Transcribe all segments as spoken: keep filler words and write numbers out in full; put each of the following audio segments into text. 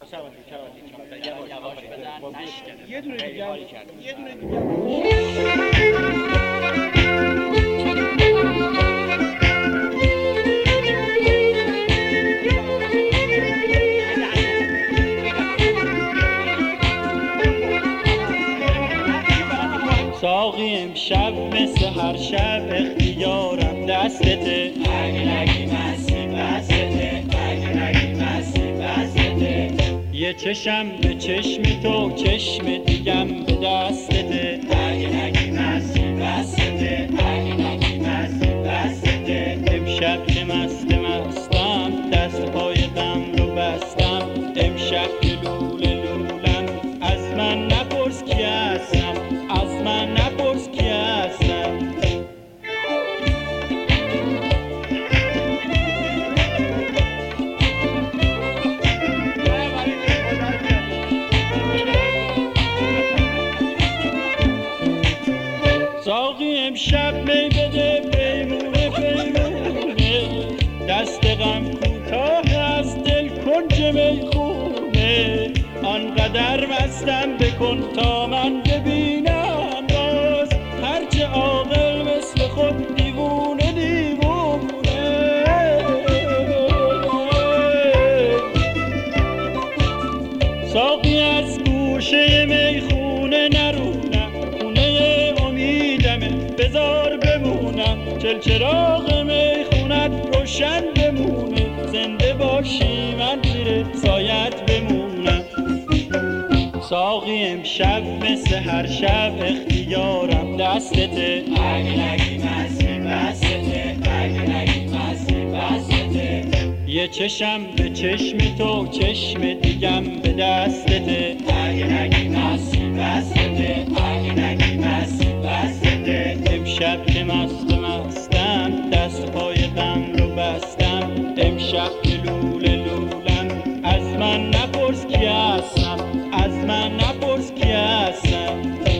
یه دونه دیگه یه دونه دیگه ساقی امشب مثل هر شب اختیارم دستته، اگه نگی مستی بستته، اگه نگی مستی بستته. یه چشم به چشم تو چشم دیگم به دستته، اگه نگی مستی بستته، اگه نگی مستی بستته. امشب که مست مستم دست پای غم رو بستم، امشب که لوله لولم از من نپرس کی هستم، از من نپرس کی هستم. ساقی امشب می بده پیمونه پیمونه، دست غم کوتاه از دل کنج میخونه. آنقدر مستم بکن تا من ببینم باز، هرچه عاقل مثل خود دیوونه دیوونه. ساقی از گوشه میخونه نرونم، خونه امیدمه بذار بمونم. چل چراغ میخونت روشن بمونه، زنده باشی من زیر سایت بمونم. ساقی امشب مثل هر شب اختیارم دستته، اگه نگی مستی بستته، اگه نگی مستی بستته. یه چشم به چشم تو چشم دیگم به دستته، اگه نگی مستی بستته، اگه نگی مستی بستته. امشب که مست مستم دست پای غم رو بستم، امشب که لوله لولم از من نپرس کی هستم، از من نپرس کی هستم.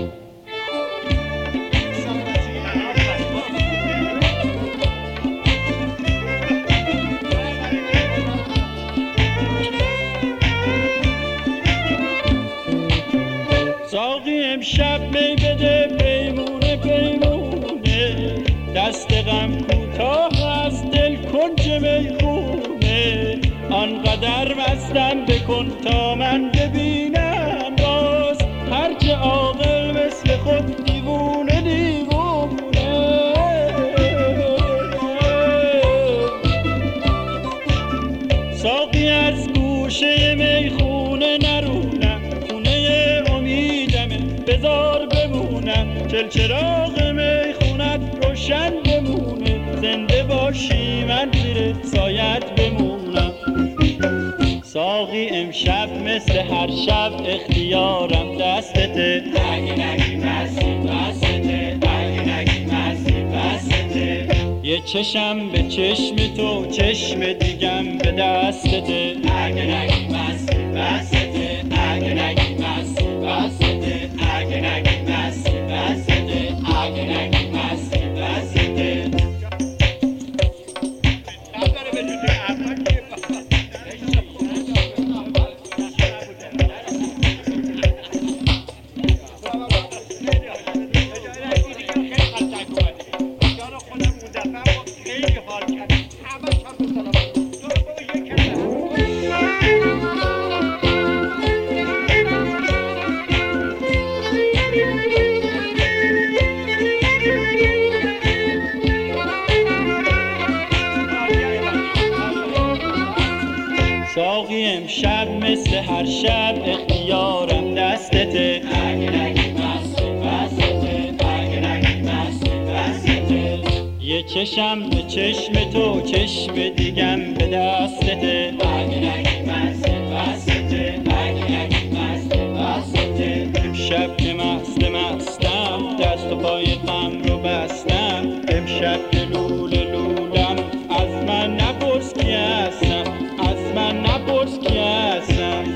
ساقی امشب می بده پیمونه پیمونه، دست غم کوتاه از دل کنج میخونه. آنقدر مستم بکن تا من ببینم باز، هرچه عاقل مثل خود دیوونه دیوونه. ساقی از گوشه میخونه نرونم، خونه امیدمه بذار بمونم. چل چراغ میخونت روشن بمونه، زنده باشی من زیر سایت بمونم. ساقی امشب مثل هر شب اختیارم دستته، اگه نگی مستی بستته، اگه نگی مستی بستته. یه چشم به چشم تو چشم دیگم به دستته، اگه نگی مستی بستته، اگه نگی مستی بستته، اگه نگی مستی بستته، اگه نگی مستی بستته. ساقی امشب مثل هر شب اختیارم دستته، اگه نگی مستی بستته، اگه نگی مستی بستته. یه چشم به چشم تو چشم دیگم به دستته، اگه نگی مستی بستته، اگه نگی مستی بستته. امشب که مست مستم دست و پای غم رو بستم، امشب که لوله لولم از من نپرس کی هستم، از من نپرس کی هستم.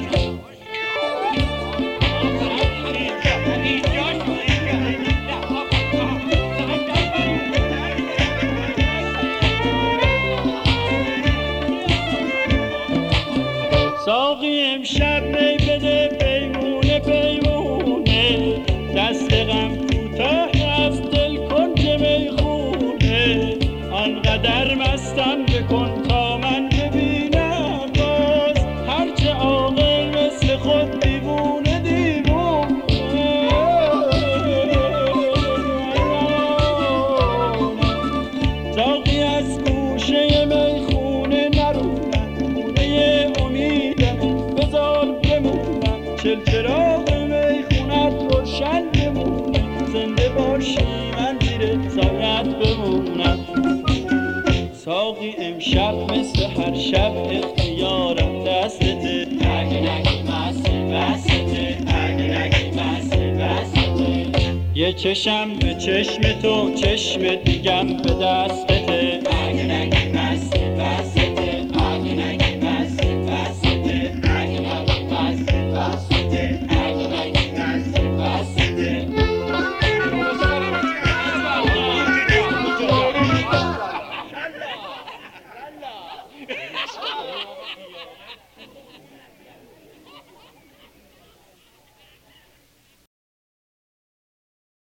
امشب می بده پیمونه پیمونه، دست غم کوتاه از دل کنج میخونه، آنقدر مستم بکن تا من ببینم باز، هرچه عاقل مثل خود دیوونه دیوونه. ساقی از گوشه میخونه نرونم، خونه امیدم بذار بمونم، چل چراغ میخونت روشن بمونه، زنده باشی من زیر سایت بمونم. ساقی امشب مثل هر شب اختیارم دستته، اگه نگی مستی بسته، اگه نگی مستی بسته، یه چشم به چشم تو چشم دیگم به دستته.